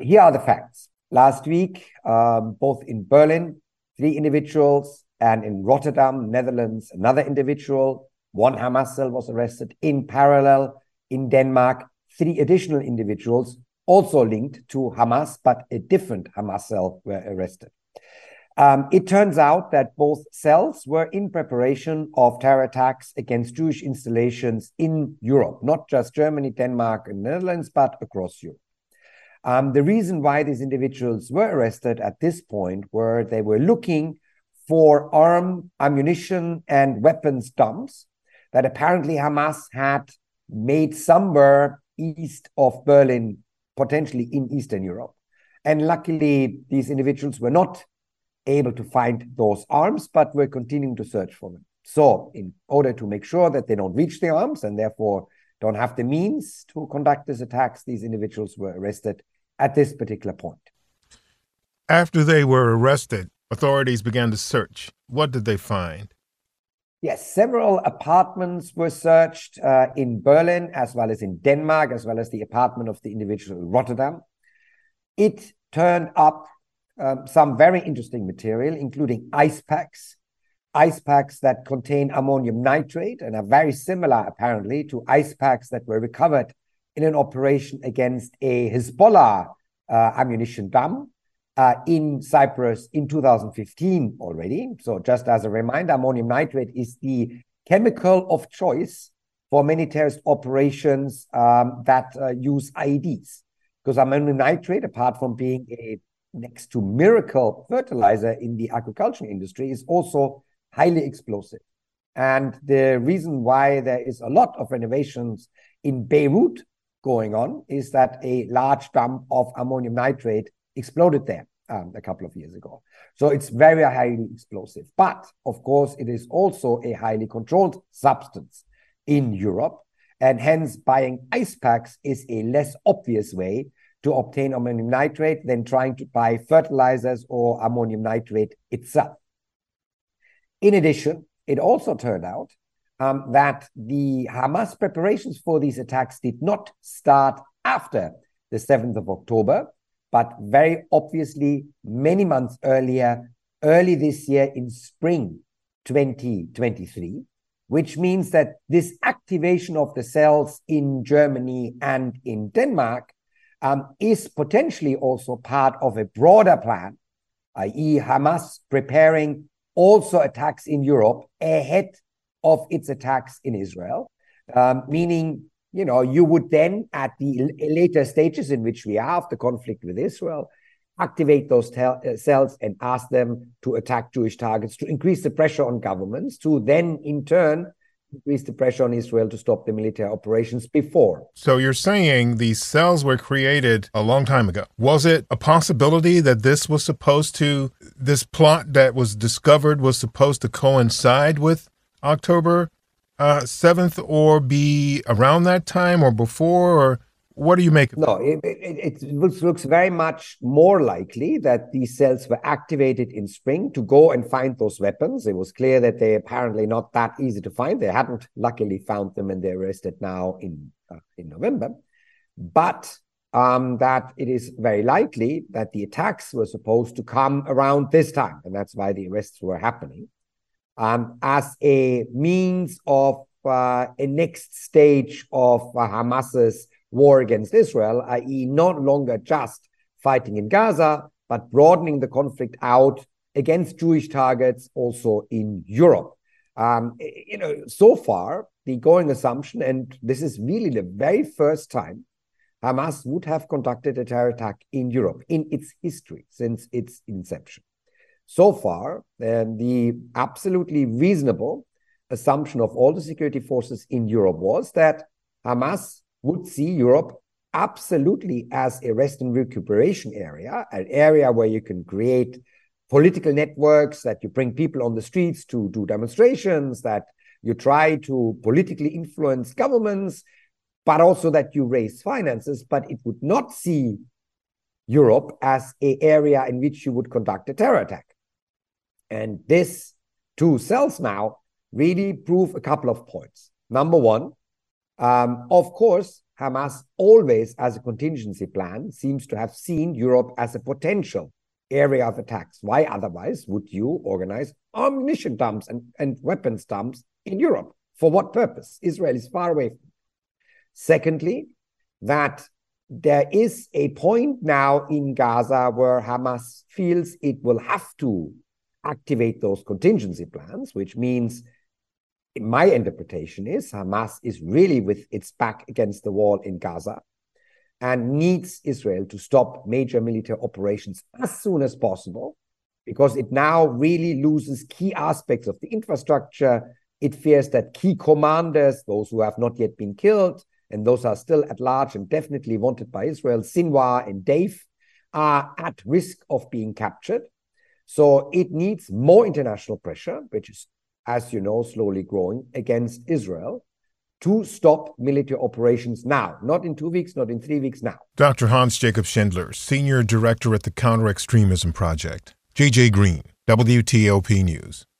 Here are the facts. Last week, both in Berlin, 3 individuals, and in Rotterdam, Netherlands, another individual, 1 Hamas cell was arrested. In parallel, in Denmark, 3 additional individuals also linked to Hamas, but a different Hamas cell were arrested. It turns out that both cells were in preparation of terror attacks against Jewish installations in Europe, not just Germany, Denmark, and Netherlands, but across Europe. The reason why these individuals were arrested at this point were they were looking for armed ammunition and weapons dumps that apparently Hamas had made somewhere east of Berlin, potentially in Eastern Europe. And luckily, these individuals were not able to find those arms, but were continuing to search for them. So in order to make sure that they don't reach the arms and therefore don't have the means to conduct these attacks, these individuals were arrested at this particular point. After they were arrested, authorities began to search. What did they find? Yes, several apartments were searched in Berlin, as well as in Denmark, as well as the apartment of the individual in Rotterdam. It turned up some very interesting material, including ice packs that contain ammonium nitrate and are very similar, apparently, to ice packs that were recovered in an operation against a Hezbollah ammunition dump in Cyprus in 2015 already. So just as a reminder, ammonium nitrate is the chemical of choice for many terrorist operations that use IEDs. Because ammonium nitrate, apart from being a next to miracle fertilizer in the agricultural industry, is also highly explosive. And the reason why there is a lot of renovations in Beirut going on is that a large dump of ammonium nitrate exploded there a couple of years ago. So it's very highly explosive. But of course, it is also a highly controlled substance in Europe. And hence, buying ice packs is a less obvious way to obtain ammonium nitrate than trying to buy fertilizers or ammonium nitrate itself. In addition, it also turned out that the Hamas preparations for these attacks did not start after the 7th of October, but very obviously many months earlier, early this year in spring 2023, which means that this activation of the cells in Germany and in Denmark is potentially also part of a broader plan, i.e. Hamas preparing also attacks in Europe ahead of its attacks in Israel, meaning, you would then, at the later stages in which we have the conflict with Israel, activate those cells and ask them to attack Jewish targets, to increase the pressure on governments, to then, in turn, increase the pressure on Israel to stop the military operations before. So you're saying these cells were created a long time ago. Was it a possibility that this plot that was discovered was supposed to coincide with October 7th or be around that time or before, or what do you make of it? No, it looks very much more likely that these cells were activated in spring to go and find those weapons. It was clear that they're apparently not that easy to find. They hadn't luckily found them and they're arrested now in November. But that it is very likely that the attacks were supposed to come around this time. And that's why the arrests were happening. As a means of a next stage of Hamas's war against Israel, i.e. no longer just fighting in Gaza, but broadening the conflict out against Jewish targets also in Europe. So far, the going assumption, and this is really the very first time Hamas would have conducted a terror attack in Europe in its history since its inception. So far, the absolutely reasonable assumption of all the security forces in Europe was that Hamas would see Europe absolutely as a rest and recuperation area, an area where you can create political networks, that you bring people on the streets to do demonstrations, that you try to politically influence governments, but also that you raise finances. But it would not see Europe as an area in which you would conduct a terror attack. And these 2 cells now really prove a couple of points. Number one, of course, Hamas always, as a contingency plan, seems to have seen Europe as a potential area of attacks. Why otherwise would you organize ammunition dumps and weapons dumps in Europe? For what purpose? Israel is far away from it. Secondly, that there is a point now in Gaza where Hamas feels it will have to activate those contingency plans, which means, my interpretation is, Hamas is really with its back against the wall in Gaza and needs Israel to stop major military operations as soon as possible, because it now really loses key aspects of the infrastructure. It fears that key commanders, those who have not yet been killed, and those are still at large and definitely wanted by Israel, Sinwar and Deif, are at risk of being captured. So it needs more international pressure, which is, as you know, slowly growing against Israel, to stop military operations now, not in 2 weeks, not in 3 weeks, now. Dr. Hans-Jacob Schindler, Senior Director at the Counter-Extremism Project. J.J. Green, WTOP News.